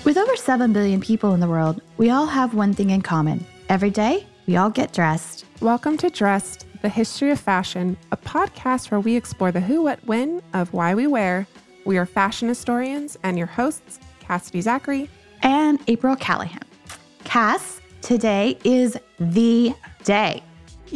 With over 7 billion people in the world, we all have one thing in common. Every day, we all get dressed. Welcome to Dressed, the History of Fashion, a podcast where we explore the who, what, when of why we wear. We are fashion historians and your hosts, Cassidy Zachary and April Callahan. Cass, today is the day.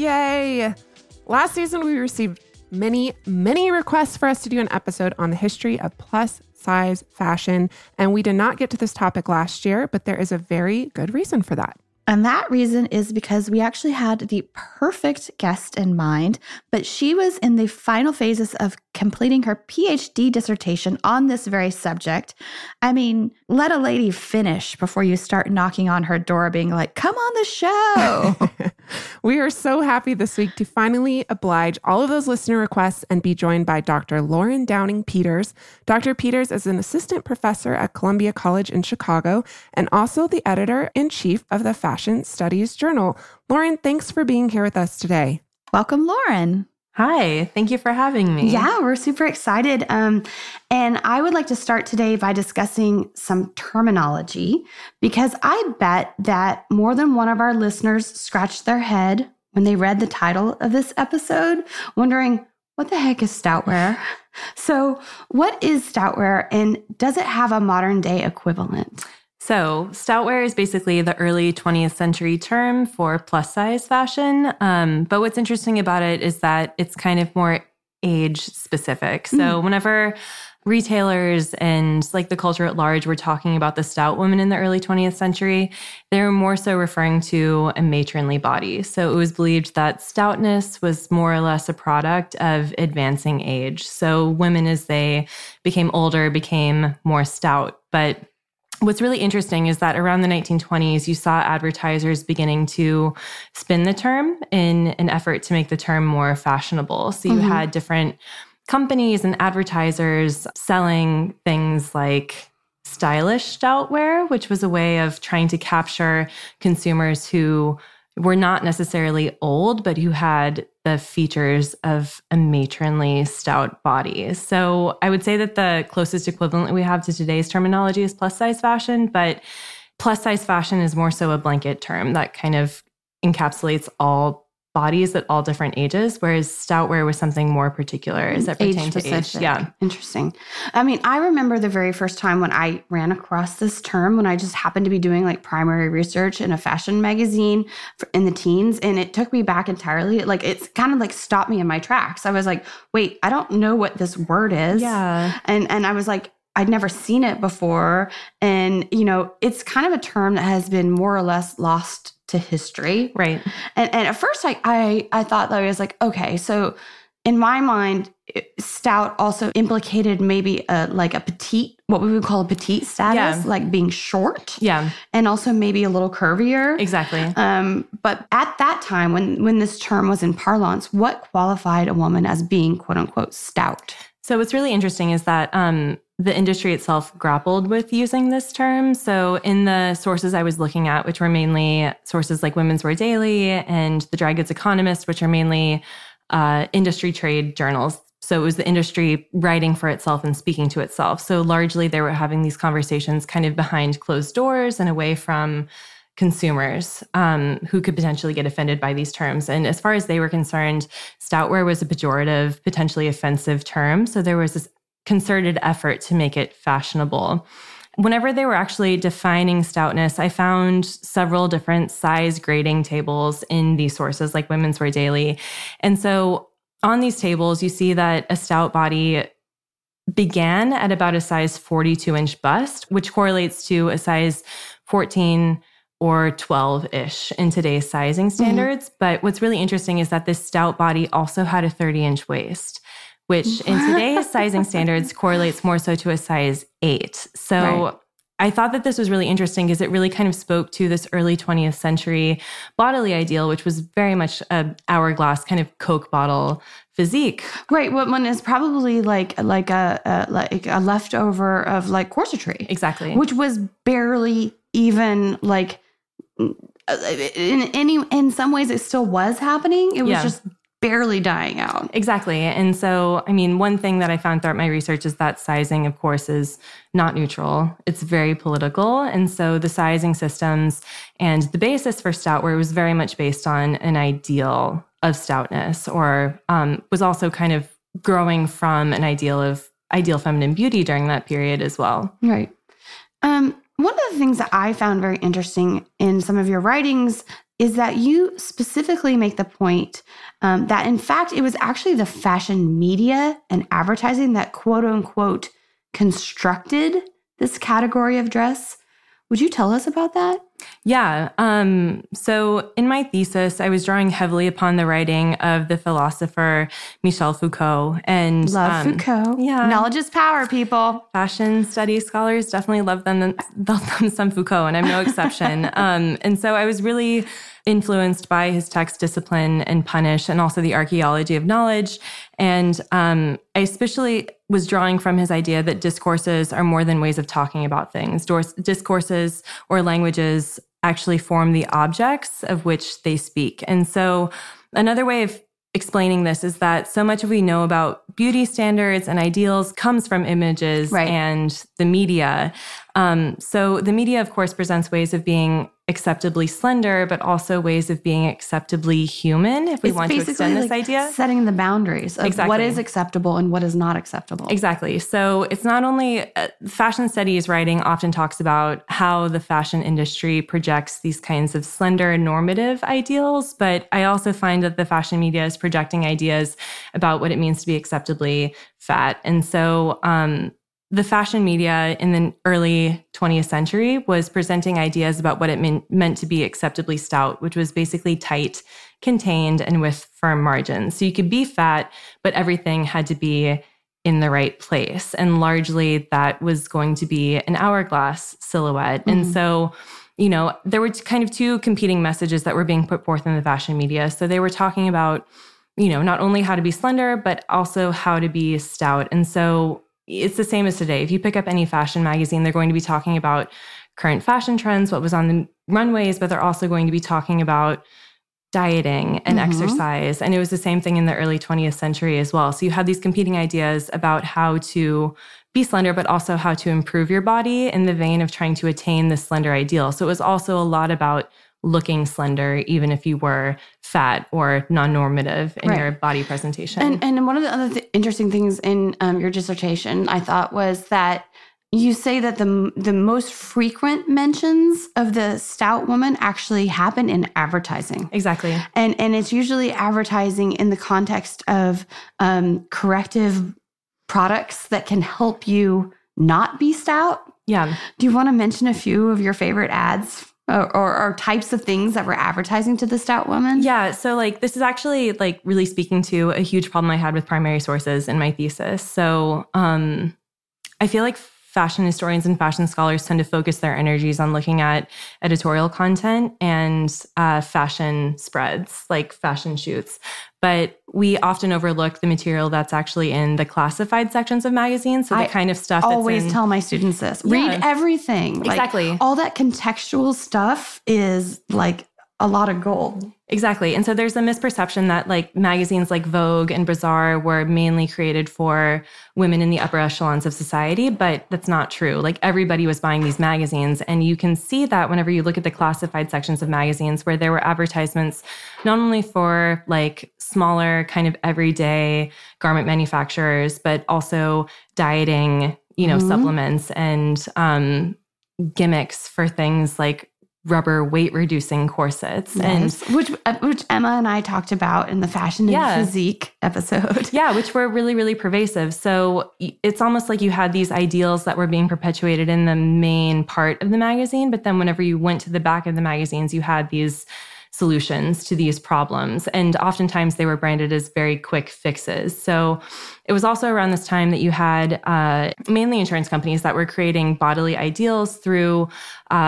Yay! Last season, we received many requests for us to do an episode on the history of plus size fashion, and we did not get to this topic last year, but there is a very good reason for that. And that reason is because we actually had the perfect guest in mind, but she was in the final phases of completing her PhD dissertation on this very subject. I mean, let a lady finish before you start knocking on her door being like, come on the show. We are so happy this week to finally oblige all of those listener requests and be joined by Dr. Lauren Downing Peters. Dr. Peters is an assistant professor at Columbia College in Chicago and also the editor-in-chief of the Fashion Studies Journal. Lauren, thanks for being here with us today. Welcome, Lauren. Hi, thank you for having me. Yeah, we're super excited. And I would like to start today by discussing some terminology, because I bet that more than one of our listeners scratched their head when they read the title of this episode, wondering, what the heck is stoutwear? So what is stoutwear, and does it have a modern day equivalent? So stoutwear is basically the early 20th century term for plus size fashion. But what's interesting about it is that it's kind of more age specific. So whenever retailers and like the culture at large were talking about the stout woman in the early 20th century, they were more so referring to a matronly body. So it was believed that stoutness was more or less a product of advancing age. So women, as they became older, became more stout. But what's really interesting is that around the 1920s, you saw advertisers beginning to spin the term in an effort to make the term more fashionable. So you had different companies and advertisers selling things like stylish stoutwear, which was a way of trying to capture consumers who were not necessarily old, but who had the features of a matronly stout body. So I would say that the closest equivalent we have to today's terminology is plus size fashion, but plus size fashion is more so a blanket term that kind of encapsulates all bodies at all different ages, whereas stoutwear was something more particular as it pertained to age. Yeah. Interesting. I mean, I remember the very first time when I ran across this term, when I just happened to be doing like primary research in a fashion magazine in the teens, and it took me back entirely. Like, it's kind of like stopped me in my tracks. I was like, wait, I don't know what this word is. Yeah. And I was like, I'd never seen it before. And, you know, it's kind of a term that has been more or less lost to history. Right. And at first I thought that I was like, okay, so in my mind, stout also implicated maybe like a petite, what we would call a petite status, like being short. Yeah. And also maybe a little curvier. Exactly. But at that time, when this term was in parlance, what qualified a woman as being quote unquote stout? So what's really interesting is that the industry itself grappled with using this term. So in the sources I was looking at, which were mainly sources like Women's Wear Daily and the Dry Goods Economist, which are mainly industry trade journals. So it was the industry writing for itself and speaking to itself. So largely they were having these conversations kind of behind closed doors and away from consumers who could potentially get offended by these terms. And as far as they were concerned, stoutwear was a pejorative, potentially offensive term. So there was this concerted effort to make it fashionable. Whenever they were actually defining stoutness, I found several different size grading tables in these sources like Women's Wear Daily. And so on these tables, you see that a stout body began at about a size 42-inch bust, which correlates to a size 14 or 12-ish in today's sizing standards. But what's really interesting is that this stout body also had a 30-inch waist, which in today's sizing standards correlates more so to a size 8. So I thought that this was really interesting because it really kind of spoke to this early 20th century bodily ideal, which was very much a hourglass kind of Coke bottle physique. Right. One is probably like a leftover of like corsetry. Exactly. Which was barely even like in some ways it still was happening. It was just barely dying out. Exactly. And so, I mean, one thing that I found throughout my research is that sizing, of course, is not neutral. It's very political. And so the sizing systems and the basis for stoutware was very much based on an ideal of stoutness, or was also kind of growing from an ideal feminine beauty during that period as well. Right. One of the things that I found very interesting in some of your writings is that you specifically make the point that, in fact, it was actually the fashion media and advertising that, quote unquote, constructed this category of dress. Would you tell us about that? Yeah. So in my thesis, I was drawing heavily upon the writing of the philosopher Michel Foucault. And love Foucault. Yeah. Knowledge is power, people. Fashion studies scholars definitely love them some Foucault, and I'm no exception. And so I was really influenced by his text Discipline and Punish, and also the archaeology of knowledge. And I especially was drawing from his idea that discourses are more than ways of talking about things. Discourses or languages actually form the objects of which they speak. And so another way of explaining this is that so much of we know about beauty standards and ideals comes from images and the media. So the media, of course, presents ways of being acceptably slender, but also ways of being acceptably human, if we want to extend this idea. Setting the boundaries of what is acceptable and what is not acceptable. Exactly. So it's not only fashion studies writing often talks about how the fashion industry projects these kinds of slender normative ideals, but I also find that the fashion media is projecting ideas about what it means to be acceptably fat. And so the fashion media in the early 20th century was presenting ideas about what it meant to be acceptably stout, which was basically tight, contained, and with firm margins. So you could be fat, but everything had to be in the right place. And largely that was going to be an hourglass silhouette. Mm-hmm. And so, you know, there were kind of two competing messages that were being put forth in the fashion media. So they were talking about, you know, not only how to be slender, but also how to be stout. And so it's the same as today. If you pick up any fashion magazine, they're going to be talking about current fashion trends, what was on the runways, but they're also going to be talking about dieting and exercise. And it was the same thing in the early 20th century as well. So you had these competing ideas about how to be slender, but also how to improve your body in the vein of trying to attain the slender ideal. So it was also a lot about looking slender, even if you were fat or non-normative in your body presentation. And one of the other interesting things in your dissertation, I thought, was that you say that the most frequent mentions of the stout woman actually happen in advertising. Exactly. And it's usually advertising in the context of corrective products that can help you not be stout. Yeah. Do you want to mention a few of your favorite ads or types of things that were advertising to the stout woman? Yeah. So like, this is actually like really speaking to a huge problem I had with primary sources in my thesis. So I feel like fashion historians and fashion scholars tend to focus their energies on looking at editorial content and fashion spreads, like fashion shoots. But we often overlook the material that's actually in the classified sections of magazines. So the kind of stuff that's always tell my students this. Read everything. Exactly. Like, all that contextual stuff is like a lot of gold. Exactly. And so there's a misperception that like magazines like Vogue and Bazaar were mainly created for women in the upper echelons of society, but that's not true. Like everybody was buying these magazines. And you can see that whenever you look at the classified sections of magazines where there were advertisements, not only for like smaller kind of everyday garment manufacturers, but also dieting, you know, supplements and gimmicks for things like rubber weight-reducing corsets. Yes. And which Emma and I talked about in the fashion and physique episode. Yeah, which were really, really pervasive. So it's almost like you had these ideals that were being perpetuated in the main part of the magazine, but then whenever you went to the back of the magazines, you had these solutions to these problems. And oftentimes they were branded as very quick fixes. So it was also around this time that you had mainly insurance companies that were creating bodily ideals through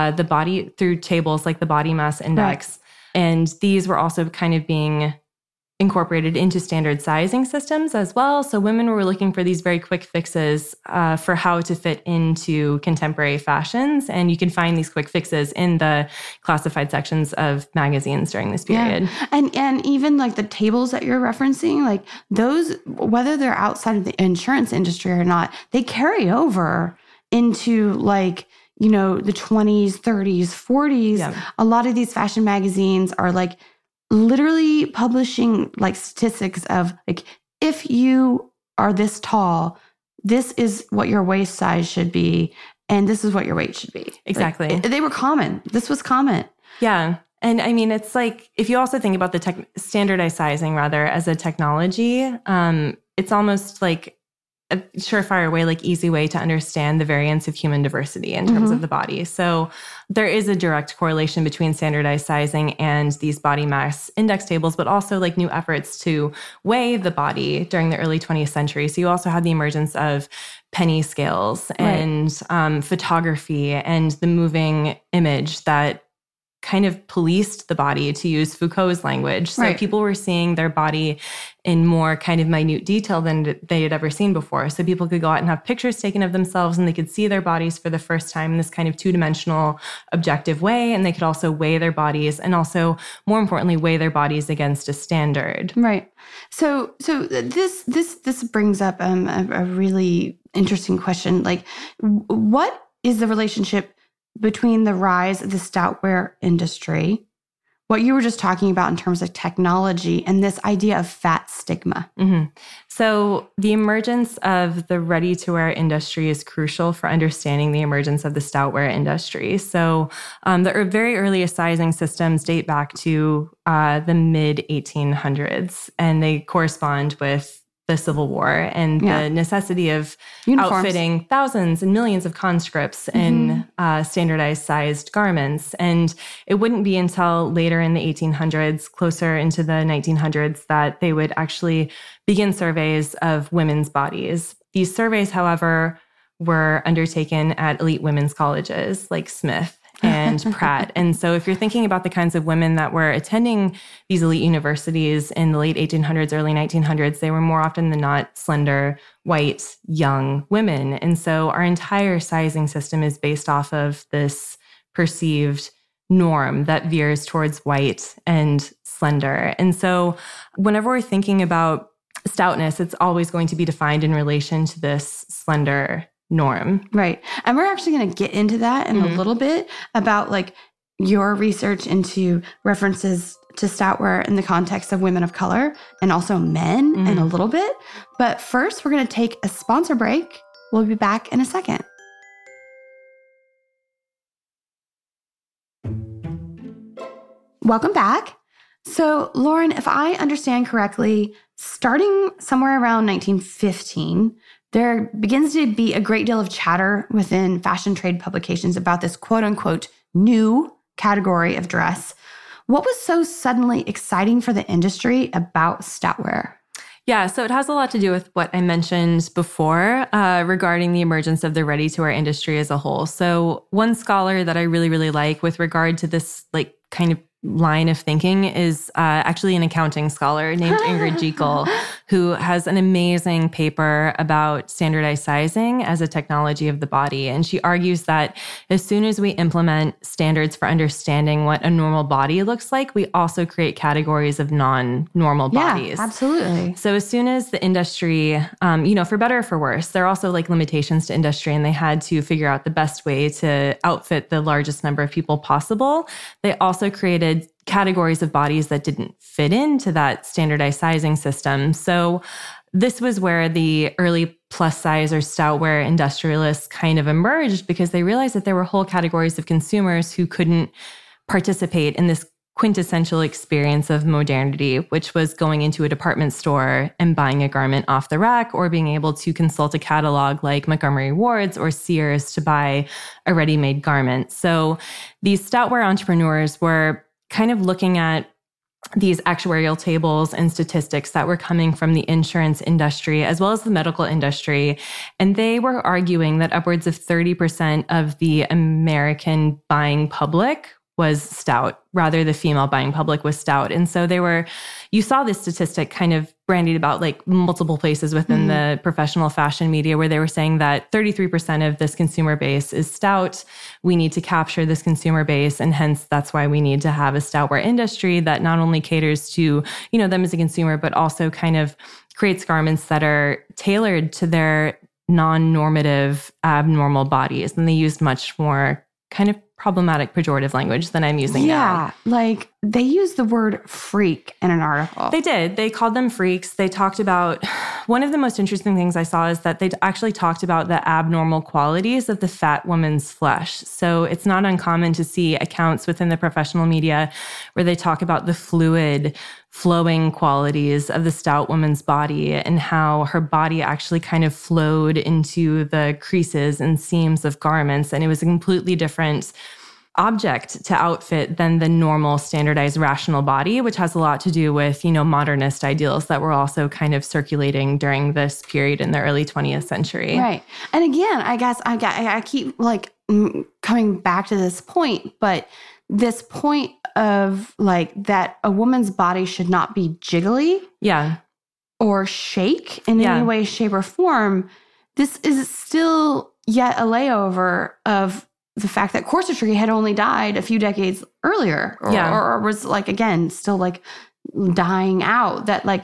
through tables like the body mass index. Right. And these were also kind of being incorporated into standard sizing systems as well. So women were looking for these very quick fixes for how to fit into contemporary fashions. And you can find these quick fixes in the classified sections of magazines during this period. Yeah. And even like the tables that you're referencing, like those, whether they're outside of the insurance industry or not, they carry over into like, you know, the 20s, 30s, 40s. Yeah. A lot of these fashion magazines are like literally publishing like statistics of like, if you are this tall, this is what your waist size should be, and this is what your weight should be. Exactly. Like, they were common. This was common. Yeah. And I mean, it's like, if you also think about the standardized sizing rather as a technology, it's almost like a surefire way, like easy way to understand the variance of human diversity in terms of the body. So there is a direct correlation between standardized sizing and these body mass index tables, but also like new efforts to weigh the body during the early 20th century. So you also had the emergence of penny scales and photography and the moving image that kind of policed the body, to use Foucault's language. So people were seeing their body in more kind of minute detail than they had ever seen before. So people could go out and have pictures taken of themselves, and they could see their bodies for the first time in this kind of two-dimensional objective way. And they could also weigh their bodies, and also, more importantly, weigh their bodies against a standard. Right. So this brings up a really interesting question. Like, what is the relationship between the rise of the stoutwear industry, what you were just talking about in terms of technology, and this idea of fat stigma? So the emergence of the ready-to-wear industry is crucial for understanding the emergence of the stoutwear industry. So the very earliest sizing systems date back to the mid-1800s, and they correspond with the Civil War and the necessity of outfitting thousands and millions of conscripts in standardized sized garments. And it wouldn't be until later in the 1800s, closer into the 1900s, that they would actually begin surveys of women's bodies. These surveys, however, were undertaken at elite women's colleges like Smith and Pratt. And so if you're thinking about the kinds of women that were attending these elite universities in the late 1800s, early 1900s, they were more often than not slender, white, young women. And so our entire sizing system is based off of this perceived norm that veers towards white and slender. And so whenever we're thinking about stoutness, it's always going to be defined in relation to this slender norm. Right. And we're actually going to get into that in a little bit about like your research into references to stoutwear in the context of women of color and also men in a little bit. But first, we're going to take a sponsor break. We'll be back in a second. Welcome back. So, Lauren, if I understand correctly, starting somewhere around 1915, there begins to be a great deal of chatter within fashion trade publications about this quote unquote new category of dress. What was so suddenly exciting for the industry about stoutwear? Yeah, so it has a lot to do with what I mentioned before regarding the emergence of the ready-to-wear industry as a whole. So one scholar that I really, really like with regard to this like kind of line of thinking is actually an accounting scholar named Ingrid Jekyll, who has an amazing paper about standardized sizing as a technology of the body. And she argues that as soon as we implement standards for understanding what a normal body looks like, we also create categories of non-normal bodies. Yeah, absolutely. So as soon as the industry, for better or for worse, there are also like limitations to industry, and they had to figure out the best way to outfit the largest number of people possible. They also created categories of bodies that didn't fit into that standardized sizing system. So this was where the early plus size or stoutwear industrialists kind of emerged, because they realized that there were whole categories of consumers who couldn't participate in this quintessential experience of modernity, which was going into a department store and buying a garment off the rack, or being able to consult a catalog like Montgomery Ward's or Sears to buy a ready-made garment. So these stoutwear entrepreneurs were kind of looking at these actuarial tables and statistics that were coming from the insurance industry as well as the medical industry. And they were arguing that upwards of 30% of the American buying public was stout, rather the female buying public was stout. And so you saw this statistic kind of brandied about like multiple places within the professional fashion media where they were saying that 33% of this consumer base is stout. We need to capture this consumer base. And hence that's why we need to have a stoutwear industry that not only caters to, them as a consumer, but also kind of creates garments that are tailored to their non-normative, abnormal bodies. And they used much more kind of problematic pejorative language than I'm using now. Yeah, like they used the word freak in an article. They did. They called them freaks. They talked about, one of the most interesting things I saw is that they actually talked about the abnormal qualities of the fat woman's flesh. So it's not uncommon to see accounts within the professional media where they talk about the fluid, flowing qualities of the stout woman's body and how her body actually kind of flowed into the creases and seams of garments. And it was a completely different object to outfit than the normal standardized rational body, which has a lot to do with, modernist ideals that were also kind of circulating during this period in the early 20th century. Right. And again, I guess I keep like coming back to this point, but this point of like that a woman's body should not be jiggly. Yeah. Or shake in any way, shape, or form. This is still yet a layover of the fact that corsetry had only died a few decades earlier or was like, again, still like dying out. That like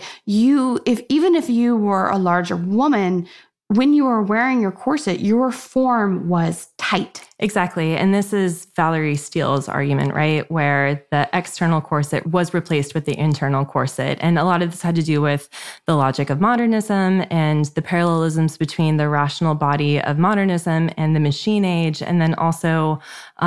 even if you were a larger woman, when you were wearing your corset, your form was tight. Exactly. And this is Valerie Steele's argument, right? Where the external corset was replaced with the internal corset. And a lot of this had to do with the logic of modernism and the parallelisms between the rational body of modernism and the machine age. And then also,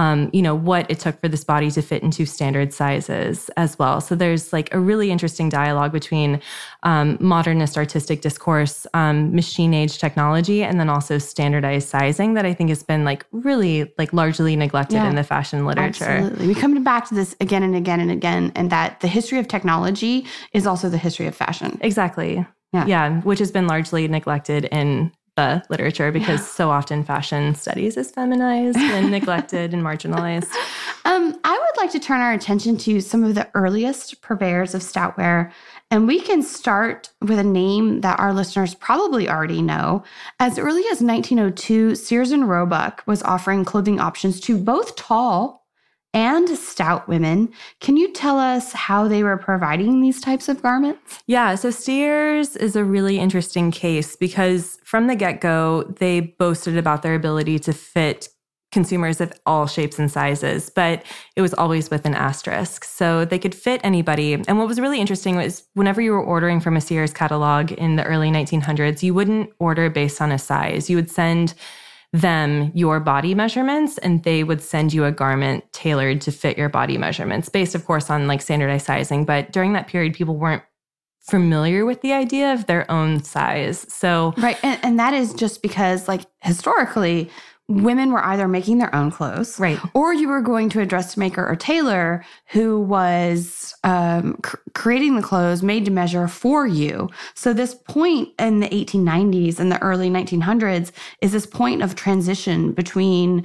what it took for this body to fit into standard sizes as well. So there's like a really interesting dialogue between modernist artistic discourse, machine age technology, and then also standardized sizing that I think has been like really like largely neglected in the fashion literature. Absolutely. We come back to this again and again and again, and that the history of technology is also the history of fashion. Exactly. Yeah. Which has been largely neglected in the literature because so often fashion studies is feminized and neglected and marginalized. I would like to turn our attention to some of the earliest purveyors of stoutwear. And we can start with a name that our listeners probably already know. As early as 1902, Sears and Roebuck was offering clothing options to both tall and stout women. Can you tell us how they were providing these types of garments? Yeah, so Sears is a really interesting case because from the get-go, they boasted about their ability to fit consumers of all shapes and sizes, but it was always with an asterisk. So they could fit anybody. And what was really interesting was whenever you were ordering from a Sears catalog in the early 1900s, you wouldn't order based on a size. You would send them your body measurements and they would send you a garment tailored to fit your body measurements, based, of course, on like standardized sizing. But during that period, people weren't familiar with the idea of their own size. So right. And that is just because like historically, women were either making their own clothes, right, or you were going to a dressmaker or tailor who was creating the clothes made to measure for you. So this point in the 1890s and the early 1900s is this point of transition between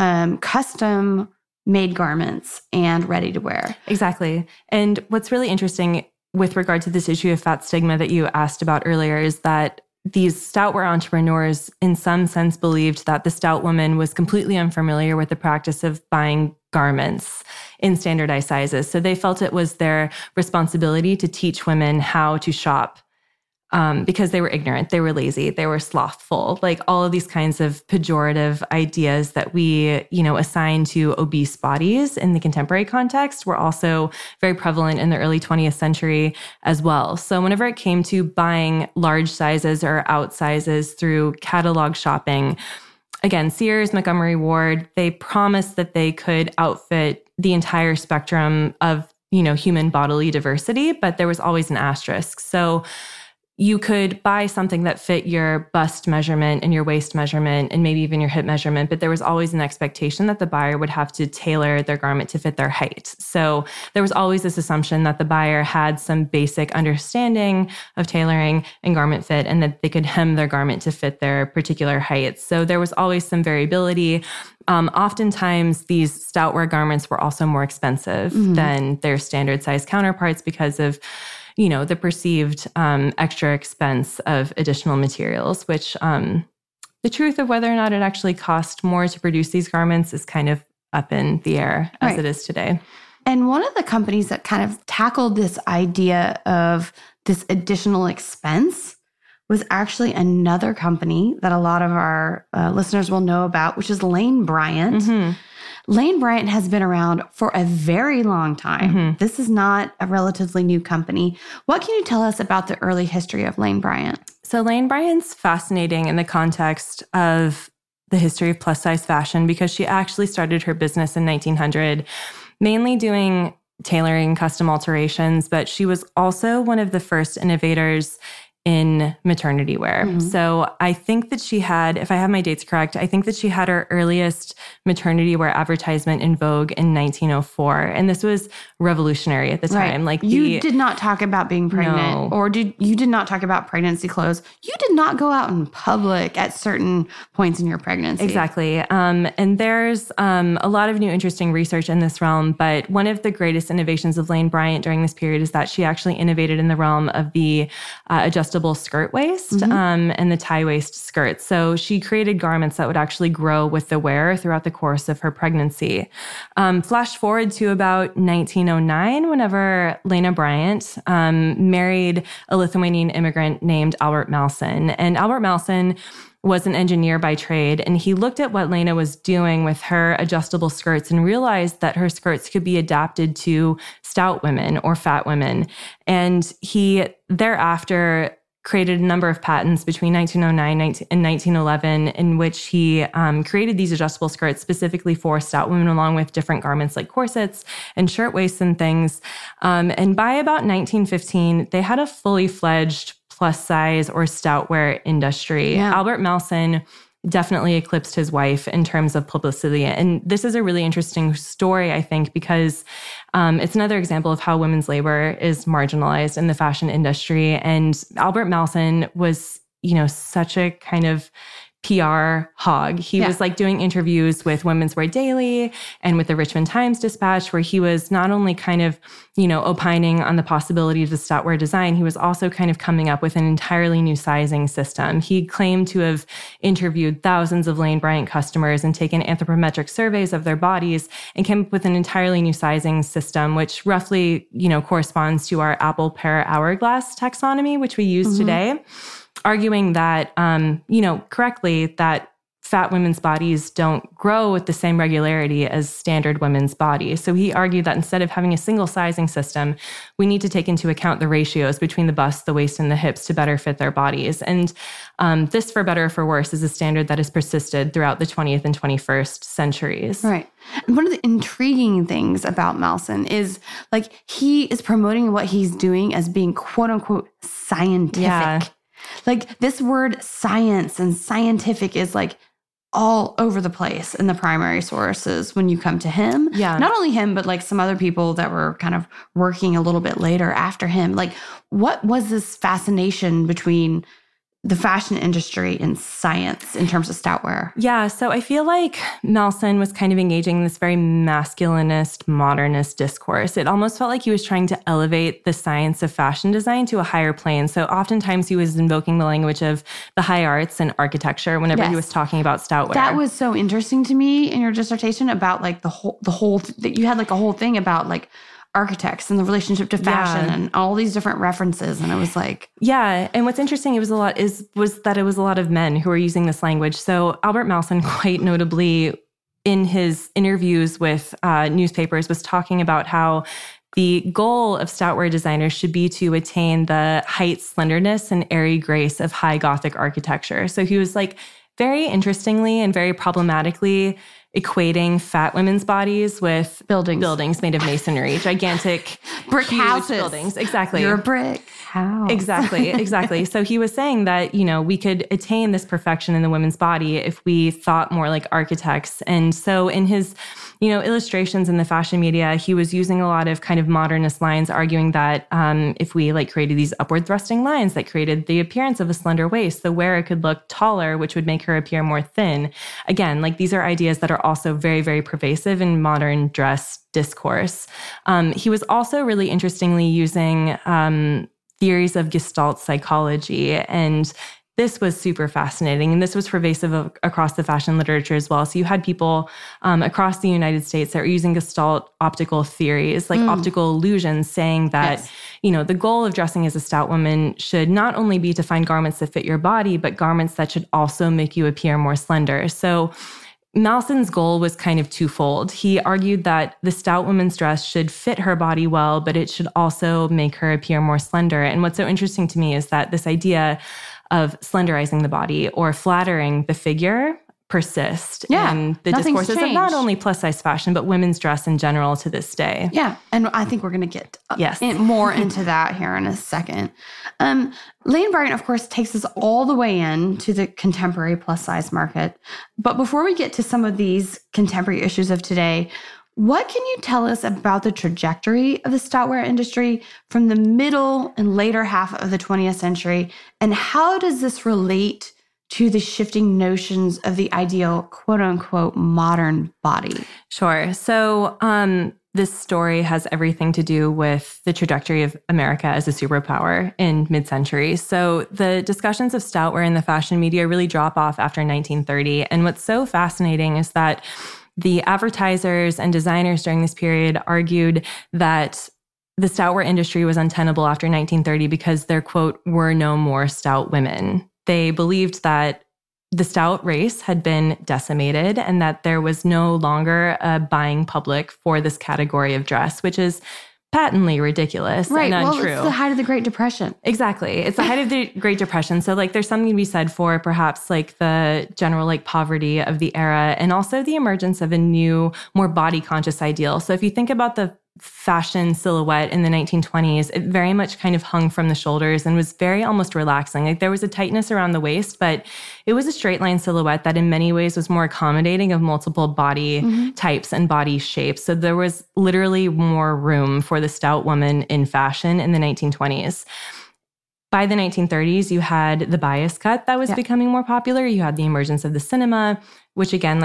custom made garments and ready to wear. Exactly. And what's really interesting with regard to this issue of fat stigma that you asked about earlier is that these stoutwear entrepreneurs, in some sense, believed that the stout woman was completely unfamiliar with the practice of buying garments in standardized sizes. So they felt it was their responsibility to teach women how to shop because they were ignorant, they were lazy, they were slothful, like all of these kinds of pejorative ideas that we, assign to obese bodies in the contemporary context were also very prevalent in the early 20th century as well. So whenever it came to buying large sizes or out sizes through catalog shopping, again, Sears, Montgomery Ward, they promised that they could outfit the entire spectrum of, human bodily diversity, but there was always an asterisk. So you could buy something that fit your bust measurement and your waist measurement and maybe even your hip measurement, but there was always an expectation that the buyer would have to tailor their garment to fit their height. So there was always this assumption that the buyer had some basic understanding of tailoring and garment fit and that they could hem their garment to fit their particular height. So there was always some variability. Oftentimes, these stout wear garments were also more expensive than their standard size counterparts because of the perceived extra expense of additional materials, which the truth of whether or not it actually cost more to produce these garments is kind of up in the air as it is today. And one of the companies that kind of tackled this idea of this additional expense was actually another company that a lot of our listeners will know about, which is Lane Bryant. Lane Bryant has been around for a very long time. This is not a relatively new company. What can you tell us about the early history of Lane Bryant? So Lane Bryant's fascinating in the context of the history of plus-size fashion because she actually started her business in 1900, mainly doing tailoring, custom alterations, but she was also one of the first innovators in maternity wear. So I think that she had, if I have my dates correct, I think that she had her earliest maternity wear advertisement in Vogue in 1904. And this was revolutionary at the time. Like you did not talk about being pregnant or you did not talk about pregnancy clothes. You did not go out in public at certain points in your pregnancy. Exactly. And there's a lot of new interesting research in this realm, but one of the greatest innovations of Lane Bryant during this period is that she actually innovated in the realm of the adjustable skirt waist and the tie waist skirt. So she created garments that would actually grow with the wearer throughout the course of her pregnancy. Flash forward to about 1909, whenever Lena Bryant married a Lithuanian immigrant named Albert Malson. And Albert Malson was an engineer by trade, and he looked at what Lena was doing with her adjustable skirts and realized that her skirts could be adapted to stout women or fat women. And he thereafter created a number of patents between 1909 and 1911 in which he created these adjustable skirts specifically for stout women, along with different garments like corsets and shirtwaists and things. And by about 1915, they had a fully fledged plus size or stout wear industry. Albert Malson definitely eclipsed his wife in terms of publicity. And this is a really interesting story, I think, because it's another example of how women's labor is marginalized in the fashion industry. And Albert Malson was, such a kind of PR hog. He was like doing interviews with Women's Wear Daily and with the Richmond Times-Dispatch, where he was not only kind of, opining on the possibility of the stout wear design, he was also kind of coming up with an entirely new sizing system. He claimed to have interviewed thousands of Lane Bryant customers and taken anthropometric surveys of their bodies and came up with an entirely new sizing system, which roughly, corresponds to our Apple Pear Hourglass taxonomy, which we use today, arguing that, correctly, that fat women's bodies don't grow with the same regularity as standard women's bodies. So he argued that instead of having a single sizing system, we need to take into account the ratios between the bust, the waist, and the hips to better fit their bodies. And this, for better or for worse, is a standard that has persisted throughout the 20th and 21st centuries. Right. And one of the intriguing things about Malson is he is promoting what he's doing as being quote unquote scientific. Yeah. Like this word science and scientific is all over the place in the primary sources when you come to him. Yeah. Not only him, but some other people that were kind of working a little bit later after him. What was this fascination between the fashion industry and science in terms of stout wear? Yeah, so I feel like Malson was kind of engaging in this very masculinist, modernist discourse. It almost felt like he was trying to elevate the science of fashion design to a higher plane. So oftentimes he was invoking the language of the high arts and architecture whenever he was talking about stout wear. That was so interesting to me in your dissertation about the whole you had a whole thing about architects and the relationship to fashion and all these different references. And it was yeah. And what's interesting was that it was a lot of men who were using this language. So Albert Malson, quite notably in his interviews with newspapers, was talking about how the goal of stout wear designers should be to attain the height, slenderness, and airy grace of high Gothic architecture. So he was very interestingly and very problematically equating fat women's bodies with buildings made of masonry, gigantic brick huge houses. Buildings. Exactly. You're a brick house. Exactly. So he was saying that, we could attain this perfection in the women's body if we thought more like architects. And so in his, illustrations in the fashion media, he was using a lot of kind of modernist lines, arguing that if we created these upward thrusting lines that created the appearance of a slender waist, the wearer could look taller, which would make her appear more thin. Again, these are ideas that are also very, very pervasive in modern dress discourse. He was also really interestingly using theories of Gestalt psychology, and this was super fascinating. And this was pervasive across the fashion literature as well. So you had people across the United States that were using Gestalt optical theories, optical illusions, saying that, the goal of dressing as a stout woman should not only be to find garments that fit your body, but garments that should also make you appear more slender. So Malson's goal was kind of twofold. He argued that the stout woman's dress should fit her body well, but it should also make her appear more slender. And what's so interesting to me is that this idea of slenderizing the body or flattering the figure persist in the discourses of not only plus size fashion, but women's dress in general to this day. Yeah. And I think we're going to get more into that here in a second. Lane Bryant, of course, takes us all the way into the contemporary plus size market. But before we get to some of these contemporary issues of today, what can you tell us about the trajectory of the stoutwear industry from the middle and later half of the 20th century? And how does this relate to the shifting notions of the ideal, quote unquote, modern body? Sure. So this story has everything to do with the trajectory of America as a superpower in mid-century. So the discussions of stoutwear in the fashion media really drop off after 1930. And what's so fascinating is that the advertisers and designers during this period argued that the stoutwear industry was untenable after 1930 because there, quote, were no more stout women. They believed that the stout race had been decimated and that there was no longer a buying public for this category of dress, which is patently ridiculous and untrue. Well, it's the height of the Great Depression. Exactly. It's the height of the Great Depression. So there's something to be said for perhaps the general poverty of the era and also the emergence of a new, more body conscious ideal. So if you think about the fashion silhouette in the 1920s, it very much kind of hung from the shoulders and was very almost relaxing. There was a tightness around the waist, but it was a straight line silhouette that in many ways was more accommodating of multiple body types and body shapes. So there was literally more room for the stout woman in fashion in the 1920s. By the 1930s, you had the bias cut that was becoming more popular. You had the emergence of the cinema, which again,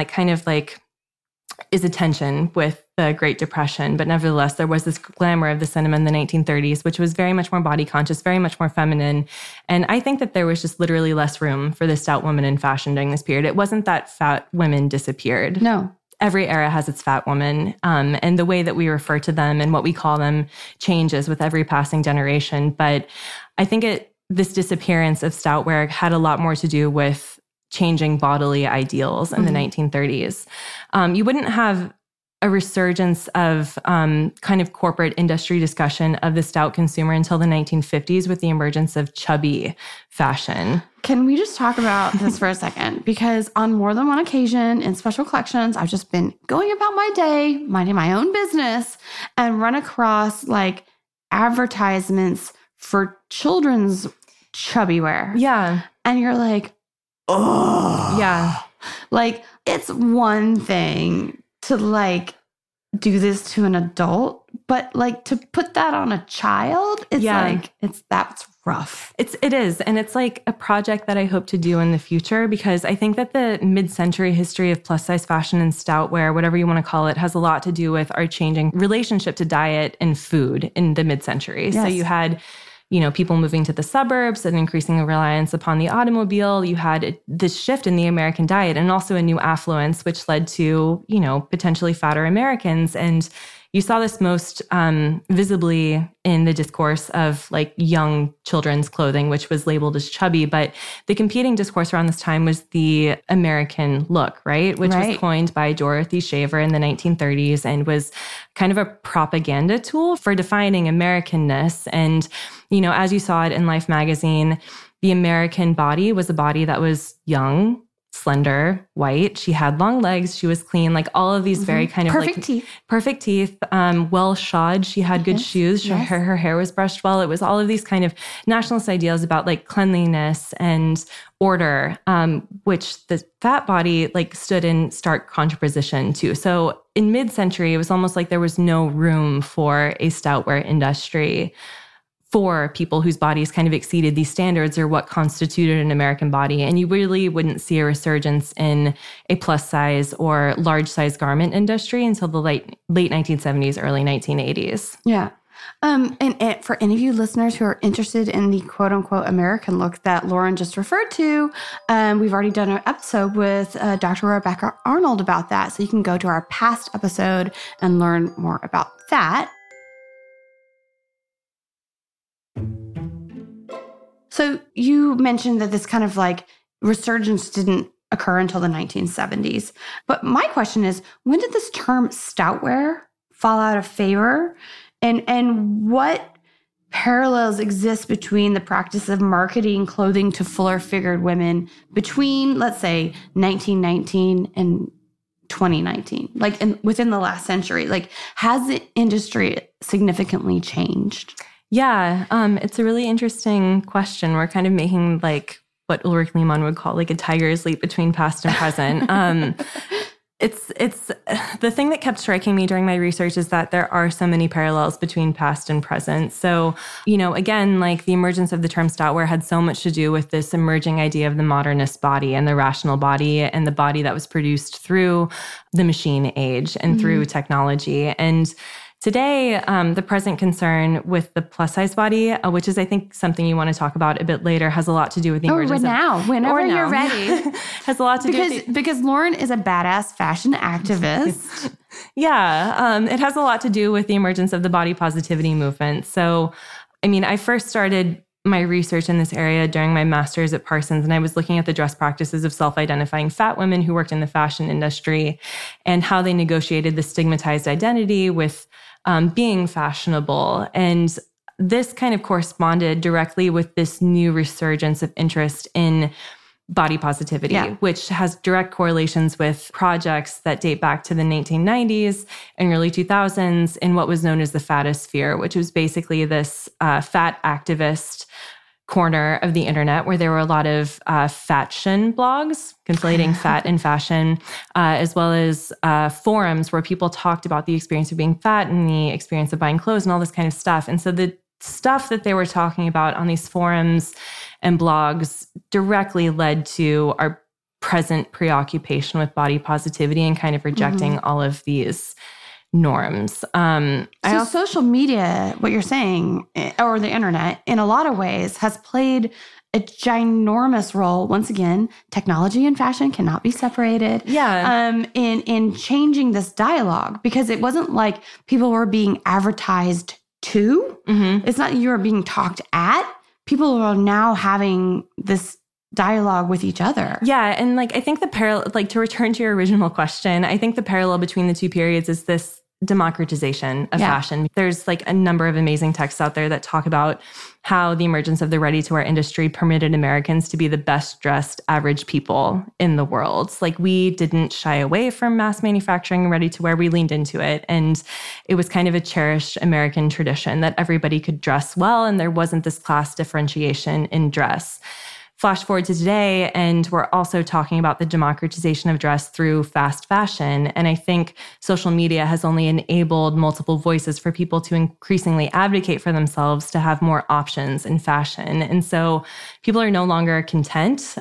is a tension with the Great Depression. But nevertheless, there was this glamour of the cinema in the 1930s, which was very much more body conscious, very much more feminine. And I think that there was just literally less room for the stout woman in fashion during this period. It wasn't that fat women disappeared. No. Every era has its fat woman, and the way that we refer to them and what we call them changes with every passing generation. But I think this disappearance of stoutwear had a lot more to do with changing bodily ideals in the 1930s. You wouldn't have a resurgence of kind of corporate industry discussion of the stout consumer until the 1950s with the emergence of chubby fashion. Can we just talk about this for a second? Because on more than one occasion in special collections, I've just been going about my day, minding my own business, and run across advertisements for children's chubby wear. Yeah. And you're like, oh. Yeah. It's one thing to do this to an adult, but to put that on a child, that's rough. It is. And it's a project that I hope to do in the future, because I think that the mid-century history of plus size fashion and stoutwear, whatever you want to call it, has a lot to do with our changing relationship to diet and food in the mid-century. Yes. So you had people moving to the suburbs and increasing the reliance upon the automobile. You had this shift in the American diet and also a new affluence, which led to, potentially fatter Americans. And you saw this most visibly in the discourse of young children's clothing, which was labeled as chubby. But the competing discourse around this time was the American look, right? Which was coined by Dorothy Shaver in the 1930s and was kind of a propaganda tool for defining Americanness. And, as you saw it in Life magazine, the American body was a body that was young, slender, white. She had long legs. She was clean. Like all of these very kind of perfect teeth, well shod. She had good shoes. Her hair was brushed well. It was all of these kind of nationalist ideals about like cleanliness and order, which the fat body like stood in stark contraposition to. So in mid-century, it was almost like there was no room for a stoutwear industry for people whose bodies kind of exceeded these standards or what constituted an American body. And you really wouldn't see a resurgence in a plus size or large size garment industry until the late 1970s, early 1980s. Yeah. And for any of you listeners who are interested in the quote unquote American look that Lauren just referred to, we've already done an episode with Dr. Rebecca Arnold about that. So you can go to our past episode and learn more about that. So you mentioned that this kind of like resurgence didn't occur until the 1970s. But my question is, when did this term stoutwear fall out of favor? And what parallels exist between the practice of marketing clothing to fuller figured women between, let's say, 1919 and 2019, like within the last century? Like, has the industry significantly changed? Yeah, it's a really interesting question. We're kind of making like what Ulrich Lehmann would call like a tiger's leap between past and present. It's the thing that kept striking me during my research is that there are so many parallels between past and present. So, again, like the emergence of the term stoutwear had so much to do with this emerging idea of the modernist body and the rational body and the body that was produced through the machine age and through technology. And today, the present concern with the plus size body, which is, I think, something you want to talk about a bit later, has a lot to do with the emergence whenever you're ready. Has a lot to do because Lauren is a badass fashion activist. Yeah, it has a lot to do with the emergence of the body positivity movement. So, I mean, I first started my research in this area during my master's at Parsons, and I was looking at the dress practices of self-identifying fat women who worked in the fashion industry and how they negotiated the stigmatized identity with being fashionable. And this kind of corresponded directly with this new resurgence of interest in body positivity, which has direct correlations with projects that date back to the 1990s and early 2000s in what was known as the fatosphere, which was basically this fat activist corner of the internet where there were a lot of fashion blogs conflating fat and fashion, as well as forums where people talked about the experience of being fat and the experience of buying clothes and all this kind of stuff. And so the stuff that they were talking about on these forums and blogs directly led to our present preoccupation with body positivity and kind of rejecting all of these norms. So social media, what you're saying, or the internet, in a lot of ways has played a ginormous role. Once again, technology and fashion cannot be separated. Yeah. In changing this dialogue, because it wasn't like people were being advertised to. It's not you were being talked at. People are now having this dialogue with each other. Yeah. And like, I think the parallel, like to return to your original question, I think the parallel between the two periods is this democratization of fashion. There's like a number of amazing texts out there that talk about how the emergence of the ready-to-wear industry permitted Americans to be the best dressed average people in the world. Like we didn't shy away from mass manufacturing ready-to-wear. We leaned into it. And it was kind of a cherished American tradition that everybody could dress well and there wasn't this class differentiation in dress. Flash forward to today, and we're also talking about the democratization of dress through fast fashion. And I think social media has only enabled multiple voices for people to increasingly advocate for themselves to have more options in fashion. And so people are no longer content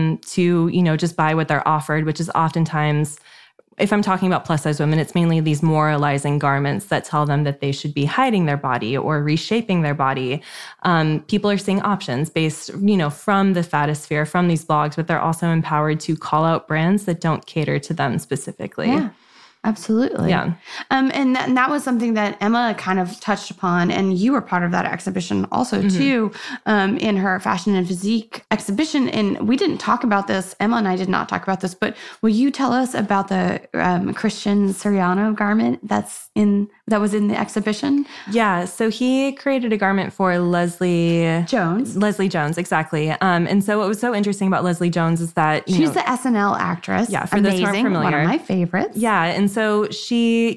to, just buy what they're offered, which is oftentimes, if I'm talking about plus size women, it's mainly these moralizing garments that tell them that they should be hiding their body or reshaping their body. People are seeing options based, from the fatosphere, from these blogs, but they're also empowered to call out brands that don't cater to them specifically. Yeah, absolutely. Yeah. And that was something that Emma kind of touched upon, and you were part of that exhibition also too, in her fashion and physique exhibition. And we didn't talk about this. Emma and I did not talk about this, but will you tell us about the Christian Siriano garment that's in that was in the exhibition? Yeah. So he created a garment for Leslie Jones. Leslie Jones, exactly. And so what was so interesting about Leslie Jones is that, she's the SNL actress. Yeah, for Amazing. those who aren't familiar. One of my favorites. Yeah. And so she,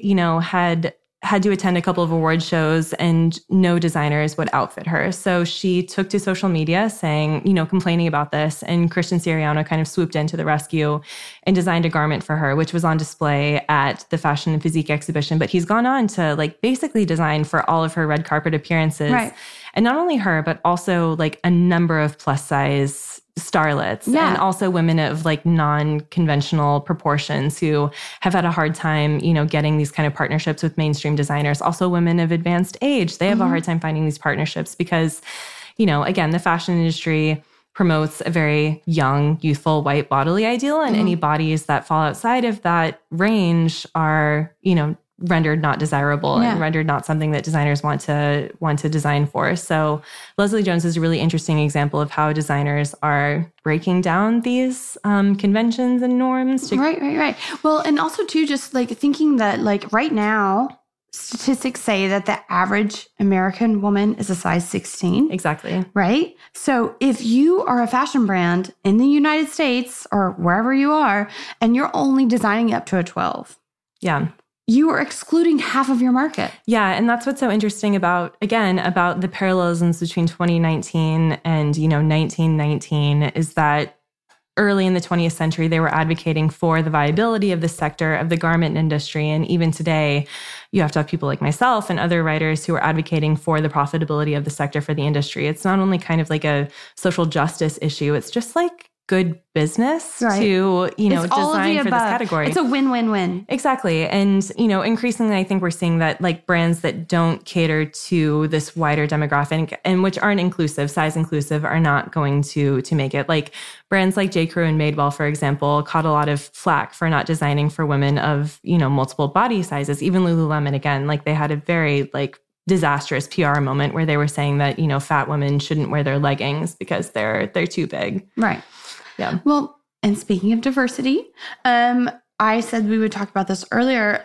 had to attend a couple of award shows and no designers would outfit her. So she took to social media saying, complaining about this. And Christian Siriano kind of swooped in to the rescue and designed a garment for her, which was on display at the Fashion and Physique exhibition. But he's gone on to basically design for all of her red carpet appearances. Right. And not only her, but also a number of plus size starlets and also women of non-conventional proportions who have had a hard time, getting these kind of partnerships with mainstream designers. Also women of advanced age, they have a hard time finding these partnerships because, again, the fashion industry promotes a very young, youthful, white bodily ideal, and any bodies that fall outside of that range are, rendered not desirable and rendered not something that designers want to design for. So Leslie Jones is a really interesting example of how designers are breaking down these conventions and norms. Right. Well, and also too, just thinking that right now, statistics say that the average American woman is a size 16. Exactly. Right? So if you are a fashion brand in the United States or wherever you are, and you're only designing up to a 12. Yeah. You are excluding half of your market. Yeah. And that's what's so interesting about the parallelisms between 2019 and, 1919 is that early in the 20th century, they were advocating for the viability of the sector of the garment industry. And even today, you have to have people like myself and other writers who are advocating for the profitability of the sector for the industry. It's not only kind of a social justice issue, it's just good business to, design for this category. It's a win-win-win. Exactly. And, increasingly, I think we're seeing that brands that don't cater to this wider demographic and which aren't inclusive, size inclusive, are not going to make it. Brands like J. Crew and Madewell, for example, caught a lot of flack for not designing for women of, multiple body sizes. Even Lululemon, again, they had a very disastrous PR moment where they were saying that, fat women shouldn't wear their leggings because they're too big. Right. Yeah. Well, and speaking of diversity, I said we would talk about this earlier.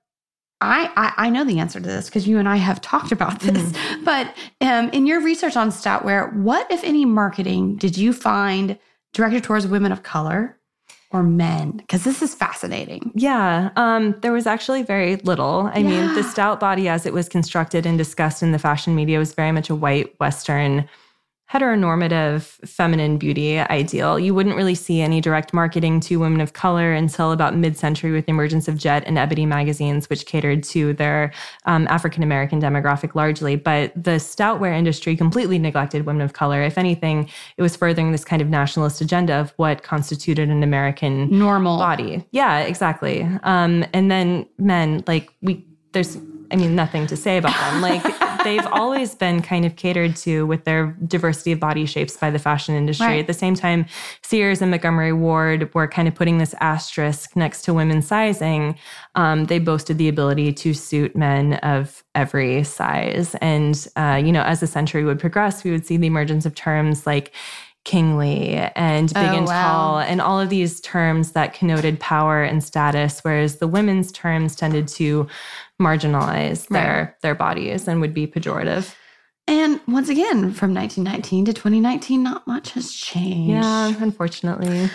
I know the answer to this because you and I have talked about this. But in your research on Stoutwear, what, if any, marketing did you find directed towards women of color or men? Because this is fascinating. Yeah. There was actually very little. I mean, the Stout body as it was constructed and discussed in the fashion media was very much a white, Western, heteronormative feminine beauty ideal. You wouldn't really see any direct marketing to women of color until about mid-century with the emergence of Jet and Ebony magazines, which catered to their African-American demographic largely. But the stoutwear industry completely neglected women of color. If anything, it was furthering this kind of nationalist agenda of what constituted an American normal body. Yeah, exactly. And then men, there's nothing to say about them. They've always been kind of catered to with their diversity of body shapes by the fashion industry. Right. At the same time, Sears and Montgomery Ward were kind of putting this asterisk next to women's sizing. They boasted the ability to suit men of every size. And, as the century would progress, we would see the emergence of terms like kingly and big and tall, and all of these terms that connoted power and status, whereas the women's terms tended to marginalize their bodies and would be pejorative. And once again, from 1919 to 2019, not much has changed. Yeah, unfortunately.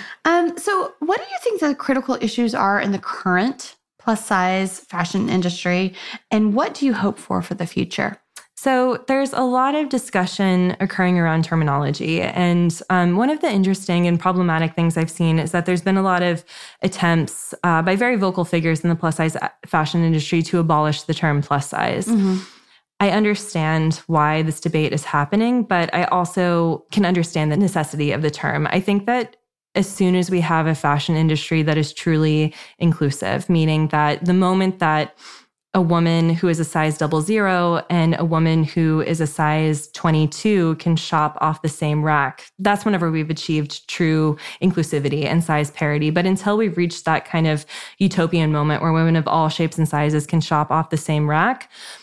So what do you think the critical issues are in the current plus size fashion industry? And what do you hope for the future? So there's a lot of discussion occurring around terminology. And one of the interesting and problematic things I've seen is that there's been a lot of attempts by very vocal figures in the plus size fashion industry to abolish the term plus size. Mm-hmm. I understand why this debate is happening, but I also can understand the necessity of the term. I think that as soon as we have a fashion industry that is truly inclusive, meaning that the moment that a woman who is a size 00 and a woman who is a size 22 can shop off the same rack, that's whenever we've achieved true inclusivity and size parity. But until we've reached that kind of utopian moment where women of all shapes and sizes can shop off the same rack,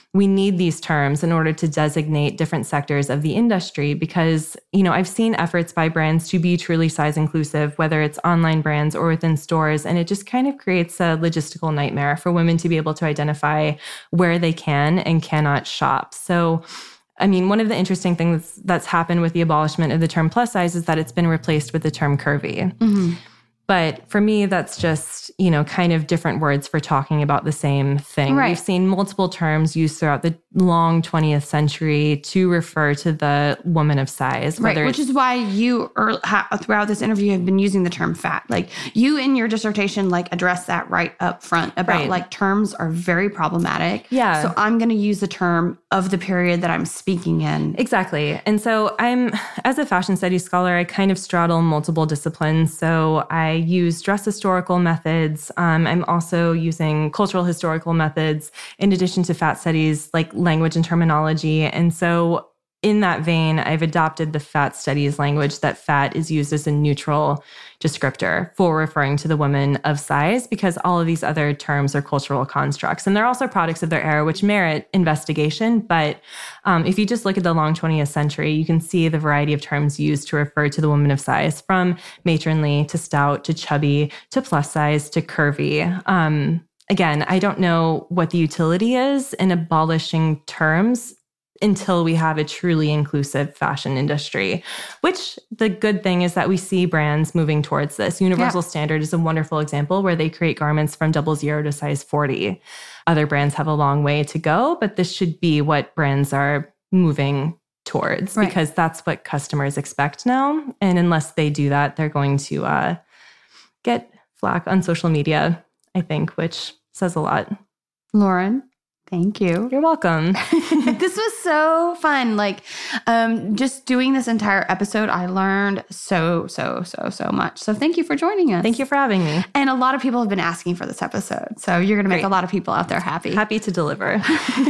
we need these terms in order to designate different sectors of the industry because, I've seen efforts by brands to be truly size inclusive, whether it's online brands or within stores, and it just kind of creates a logistical nightmare for women to be able to identify where they can and cannot shop. So, one of the interesting things that's happened with the abolishment of the term plus size is that it's been replaced with the term curvy. Mm-hmm. But for me, that's just, kind of different words for talking about the same thing. Right. We've seen multiple terms used throughout the long 20th century to refer to the woman of size. Right, which is why you throughout this interview have been using the term fat. Like you in your dissertation, address that right up front about terms are very problematic. Yeah. So I'm going to use the term of the period that I'm speaking in. Exactly. And so as a fashion studies scholar, I kind of straddle multiple disciplines. So I use dress historical methods. I'm also using cultural historical methods in addition to fat studies, like language and terminology. And so in that vein, I've adopted the fat studies language that fat is used as a neutral descriptor for referring to the woman of size because all of these other terms are cultural constructs. And they're also products of their era, which merit investigation. But if you just look at the long 20th century, you can see the variety of terms used to refer to the woman of size, from matronly to stout to chubby to plus size to curvy. Again, I don't know what the utility is in abolishing terms until we have a truly inclusive fashion industry, which the good thing is that we see brands moving towards this. Universal Standard is a wonderful example where they create garments from 00 to size 40. Other brands have a long way to go, but this should be what brands are moving towards because that's what customers expect now. And unless they do that, they're going to get flack on social media, I think, which says a lot. Lauren, thank you. You're welcome. This was so fun. Just doing this entire episode, I learned so much. So thank you for joining us. Thank you for having me. And a lot of people have been asking for this episode. So you're going to make a lot of people out there happy. Happy to deliver.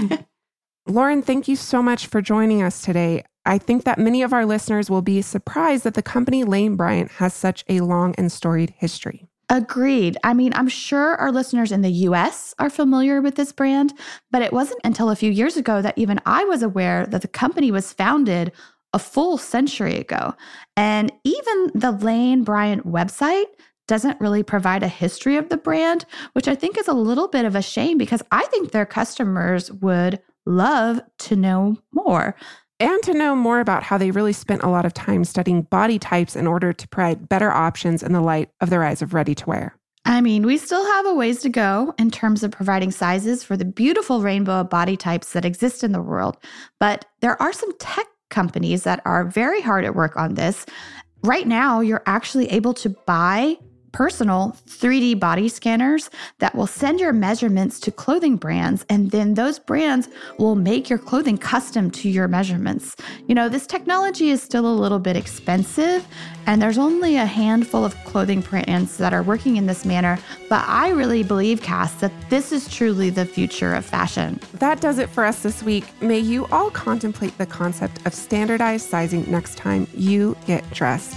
Lauren, thank you so much for joining us today. I think that many of our listeners will be surprised that the company Lane Bryant has such a long and storied history. Agreed. I'm sure our listeners in the US are familiar with this brand, but it wasn't until a few years ago that even I was aware that the company was founded a full century ago. And even the Lane Bryant website doesn't really provide a history of the brand, which I think is a little bit of a shame because I think their customers would love to know more. And to know more about how they really spent a lot of time studying body types in order to provide better options in the light of the rise of ready-to-wear. We still have a ways to go in terms of providing sizes for the beautiful rainbow of body types that exist in the world. But there are some tech companies that are very hard at work on this. Right now, you're actually able to buy personal 3D body scanners that will send your measurements to clothing brands, and then those brands will make your clothing custom to your measurements. This technology is still a little bit expensive, and there's only a handful of clothing brands that are working in this manner, but I really believe, Cass, that this is truly the future of fashion. That does it for us this week. May you all contemplate the concept of standardized sizing next time you get dressed.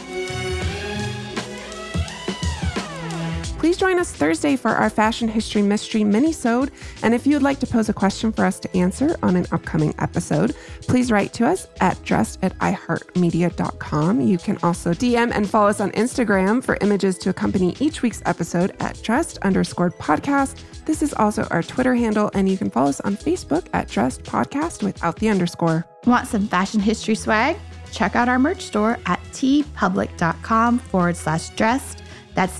Please join us Thursday for our Fashion History Mystery mini-sode. And if you'd like to pose a question for us to answer on an upcoming episode, please write to us at dressed@iheartmedia.com. You can also DM and follow us on Instagram for images to accompany each week's episode at dressed_podcast. This is also our Twitter handle, and you can follow us on Facebook at Dressed Podcast without the underscore. Want some fashion history swag? Check out our merch store at teepublic.com/dressed. That's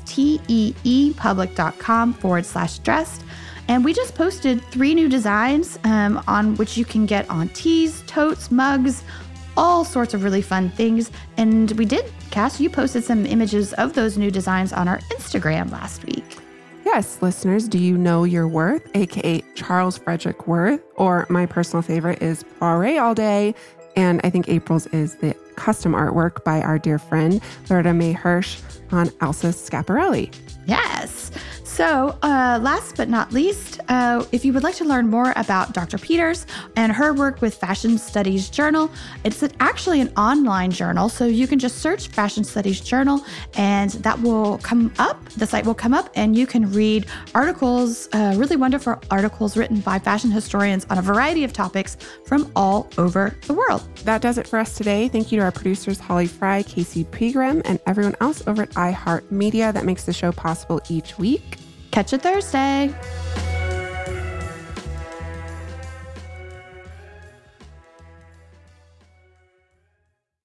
teepublic.com/dressed. And we just posted 3 new designs on which you can get on tees, totes, mugs, all sorts of really fun things. And we did, Cass, you posted some images of those new designs on our Instagram last week. Yes, listeners, do you know your worth, aka Charles Frederick Worth, or my personal favorite is Poiré All Day. And I think April's is the custom artwork by our dear friend, Loretta May Hirsch on Elsa Schiaparelli. Yes. So last but not least, if you would like to learn more about Dr. Peters and her work with Fashion Studies Journal, it's actually an online journal. So you can just search Fashion Studies Journal and that will come up. The site will come up and you can read articles, really wonderful articles written by fashion historians on a variety of topics from all over the world. That does it for us today. Thank you to our producers, Holly Fry, Casey Pegram, and everyone else over at iHeartMedia that makes the show possible each week. Catch you Thursday.